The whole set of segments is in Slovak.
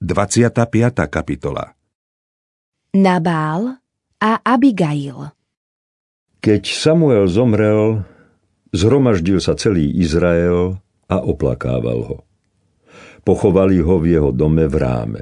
25. kapitola. Nabál a Abigail. Keď Samuel zomrel, zhromaždil sa celý Izrael a oplakával ho. Pochovali ho v jeho dome v Ráme.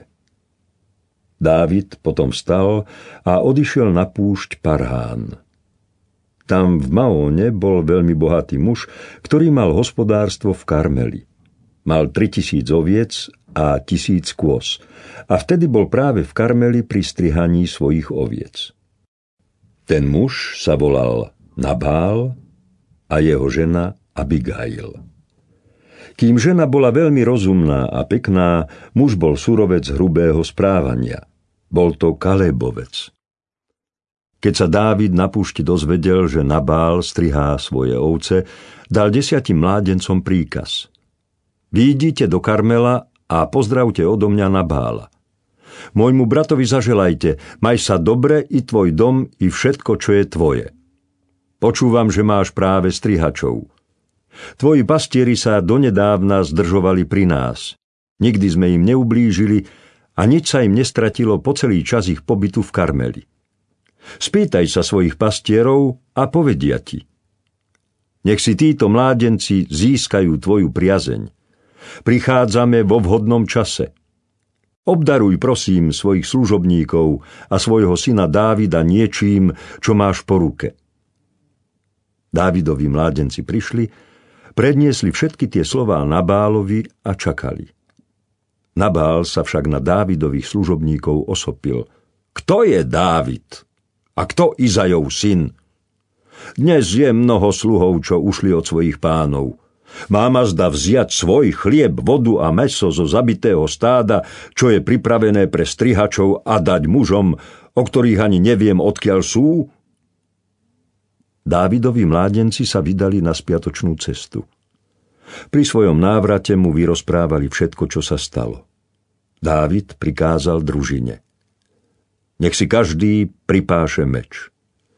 Dávid potom vstal a odišiel na púšť Parhán. Tam v Maóne bol veľmi bohatý muž, ktorý mal hospodárstvo v Karmeli. Mal 3000 oviec a 1000 kôz a vtedy bol práve v Karmeli pri strihaní svojich oviec. Ten muž sa volal Nabál a jeho žena Abigail. Kým žena bola veľmi rozumná a pekná, muž bol surovec hrubého správania. Bol to Kalebovec. Keď sa Dávid na púšti dozvedel, že Nabál strihá svoje ovce, dal 10 mládencom príkaz: Výjdite do Karmela a pozdravte odo mňa Nabála. Môjmu bratovi zaželajte, maj sa dobre i tvoj dom, i všetko, čo je tvoje. Počúvam, že máš práve strihačov. Tvoji pastieri sa donedávna zdržovali pri nás. Nikdy sme im neublížili a nič sa im nestratilo po celý čas ich pobytu v Karmeli. Spýtaj sa svojich pastierov a povedia ti. Nech si títo mládenci získajú tvoju priazeň. Prichádzame vo vhodnom čase. Obdaruj, prosím, svojich služobníkov a svojho syna Dávida niečím, čo máš po ruke. Dávidovi mládenci prišli, predniesli všetky tie slová Nabálovi a čakali. Nabál sa však na Dávidových služobníkov osopil. Kto je Dávid? A kto Izajov syn? Dnes je mnoho sluhov, čo ušli od svojich pánov. Mám azda vziať svoj chlieb, vodu a mäso zo zabitého stáda, čo je pripravené pre strihačov, a dať mužom, o ktorých ani neviem, odkiaľ sú? Dávidovi mládenci sa vydali na spiatočnú cestu. Pri svojom návrate mu vyrozprávali všetko, čo sa stalo. Dávid prikázal družine: Nech si každý pripáše meč.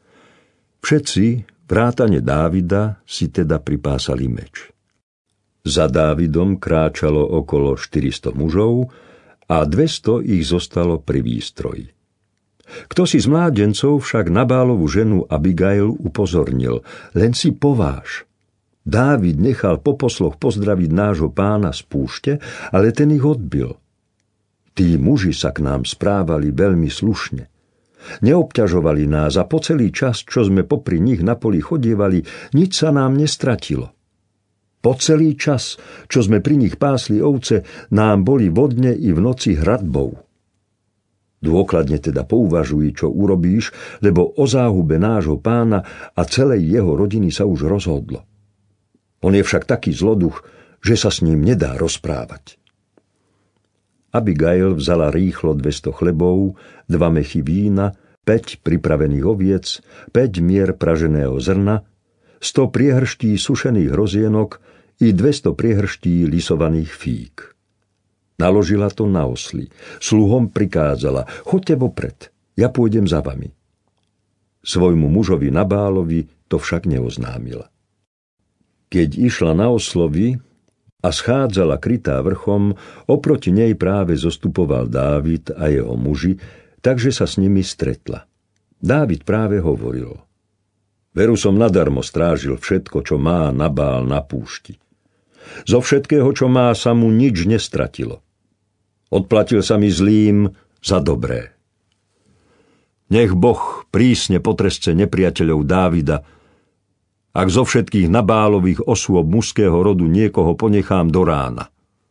Všetci, vrátane Dávida, si teda pripásali meč. Za Dávidom kráčalo okolo 400 mužov a 200 ich zostalo pri výstroji. Kto si z mládencov však Nabálovu ženu Abigail upozornil: Len si pováž. Dávid nechal po posloch pozdraviť nášho pána z púšte, ale ten ich odbil. Tí muži sa k nám správali veľmi slušne. Neobťažovali nás a po celý čas, čo sme popri nich na poli chodievali, nič sa nám nestratilo. Po celý čas, čo sme pri nich pásli ovce, nám boli vodne i v noci hradbou. Dôkladne teda pouvažuj, čo urobíš, lebo o záhube nášho pána a celej jeho rodiny sa už rozhodlo. On je však taký zloduch, že sa s ním nedá rozprávať. Abigail vzala rýchlo 200 chlebov, 2 mechy vína, 5 pripravených oviec, 5 mier praženého zrna, 100 priehrští sušených hrozienok i 200 priehrští lisovaných fík. Naložila to na osly. Sluhom prikázala: Choďte vopred, ja pôjdem za vami. Svojmu mužovi Nabálovi to však neoznámila. Keď išla na oslovy a schádzala krytá vrchom, oproti nej práve zostupoval Dávid a jeho muži, takže sa s nimi stretla. Dávid práve hovoril: Veru som nadarmo strážil všetko, čo má Nabál na púšti. Zo všetkého, čo má, sa mu nič nestratilo. Odplatil sa mi zlým za dobré. Nech Boh prísne potrestce nepriateľov Dávida, ak zo všetkých Nabálových osôb mužského rodu niekoho ponechám do rána.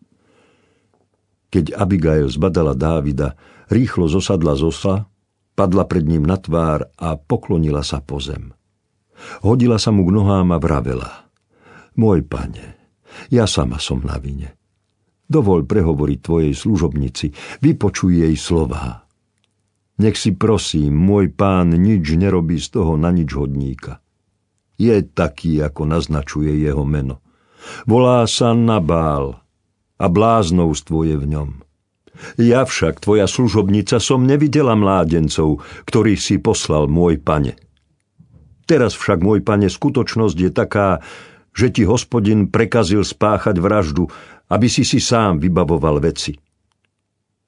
Keď Abigail zbadala Dávida, rýchlo zosadla z osla, padla pred ním na tvár a poklonila sa po zem. Hodila sa mu k nohám a vravela: Môj pane, ja sama som na vine. Dovol prehovoriť tvojej služobnici, vypočuj jej slová. Nech si prosím, môj pán nič nerobí z toho na nič hodníka. Je taký, ako naznačuje jeho meno. Volá sa Nabál a bláznovstvo je v ňom. Ja však, tvoja služobnica, som nevidela mládencov, ktorých si poslal môj pane. Teraz však, môj pane, skutočnosť je taká, že ti Hospodin prekazil spáchať vraždu, aby si sám vybavoval veci.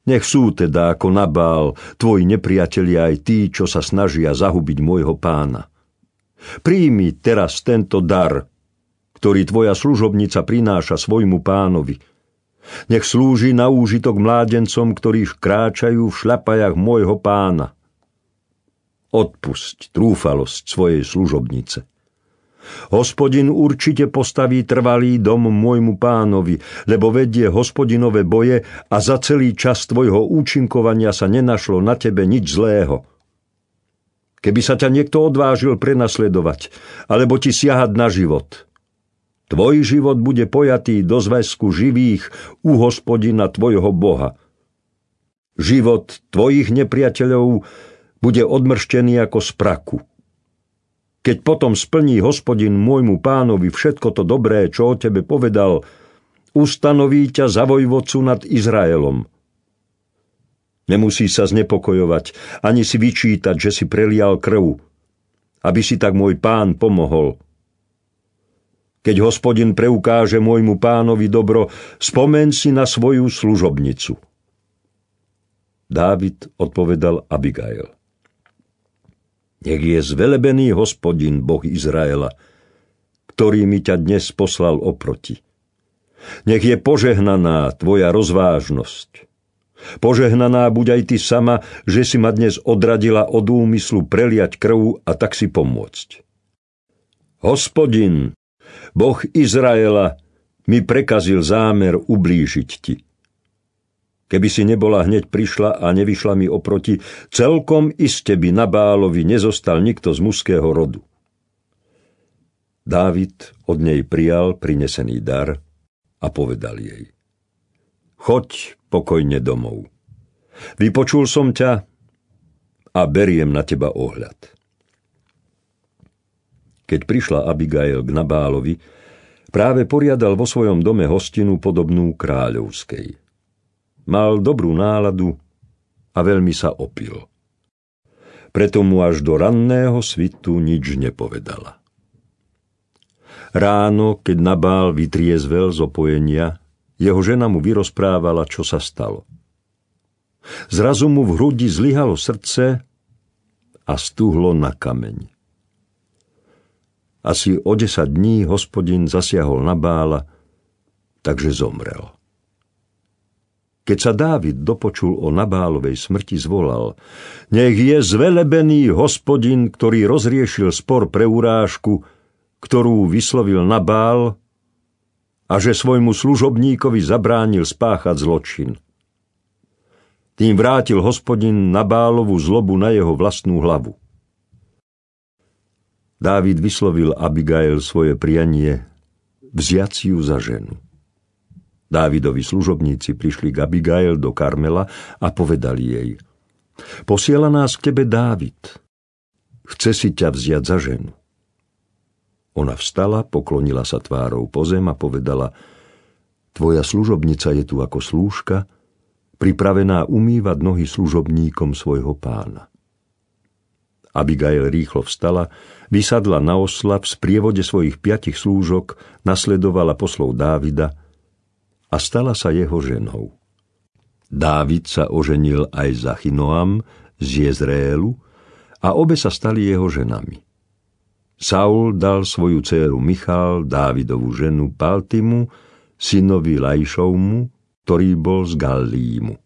Nech sú teda ako Nabál, tvoji nepriatelia aj tí, čo sa snažia zahubiť môjho pána. Príjmi teraz tento dar, ktorý tvoja služobnica prináša svojmu pánovi. Nech slúži na úžitok mládencom, ktorí kráčajú v šľapajach môjho pána. Odpusť trúfalosť svojej služobnice. Hospodin určite postaví trvalý dom môjmu pánovi, lebo vedie hospodinové boje a za celý čas tvojho účinkovania sa nenašlo na tebe nič zlého. Keby sa ťa niekto odvážil prenasledovať, alebo ti siahať na život, tvoj život bude pojatý do zväzku živých u Hospodina tvojho Boha. Život tvojich nepriateľov bude odmrštený ako z praku. Keď potom splní Hospodin môjmu pánovi všetko to dobré, čo o tebe povedal, ustanoví ťa za vojvodcu nad Izraelom. Nemusí sa znepokojovať, ani si vyčítať, že si prelial krv, aby si tak môj pán pomohol. Keď Hospodin preukáže môjmu pánovi dobro, spomeň si na svoju služobnicu. Dávid odpovedal Abigail. Nech je zvelebený Hospodin, Boh Izraela, ktorý mi ťa dnes poslal oproti. Nech je požehnaná tvoja rozvážnosť. Požehnaná buď aj ty sama, že si ma dnes odradila od úmyslu preliať krv a tak si pomôcť. Hospodin, Boh Izraela, mi prekazil zámer ublížiť ti. Keby si nebola hneď prišla a nevyšla mi oproti, celkom iste by Nabálovi nezostal nikto z mužského rodu. Dávid od nej prijal prinesený dar a povedal jej: Choď pokojne domov. Vypočul som ťa a beriem na teba ohľad. Keď prišla Abigail k Nabálovi, práve poriadal vo svojom dome hostinu podobnú kráľovskej. Mal dobrú náladu a veľmi sa opil. Preto mu až do ranného svitu nič nepovedala. Ráno, keď Nabál vytriezvel z opojenia, jeho žena mu vyrozprávala, čo sa stalo. Zrazu mu v hrudi zlyhalo srdce a stuhlo na kameň. Asi o 10 dní Hospodin zasiahol Nabála, takže zomrel. Keď sa Dávid dopočul o Nabálovej smrti, zvolal: Nech je zvelebený Hospodin, ktorý rozriešil spor pre urážku, ktorú vyslovil Nabál, a že svojmu služobníkovi zabránil spáchať zločin. Tým vrátil Hospodin Nabálovu zlobu na jeho vlastnú hlavu. Dávid vyslovil Abigail svoje prianie vziať si ju za ženu. Dávidovi služobníci prišli k Abigail do Karmela a povedali jej: Posiela nás k tebe Dávid. Chce si ťa vziať za ženu. Ona vstala, poklonila sa tvárou po zem a povedala: Tvoja služobnica je tu ako slúžka, pripravená umývať nohy služobníkom svojho pána. Abigail rýchlo vstala, vysadla na osla, v sprievode svojich 5 slúžok nasledovala poslov Dávida a stala sa jeho ženou. Dávid sa oženil aj za Achinoam z Jezreelu a obe sa stali jeho ženami. Saul dal svoju dcéru Michal, Dávidovú ženu, Paltimu, synovi Laišovmu, ktorý bol z Gallímu.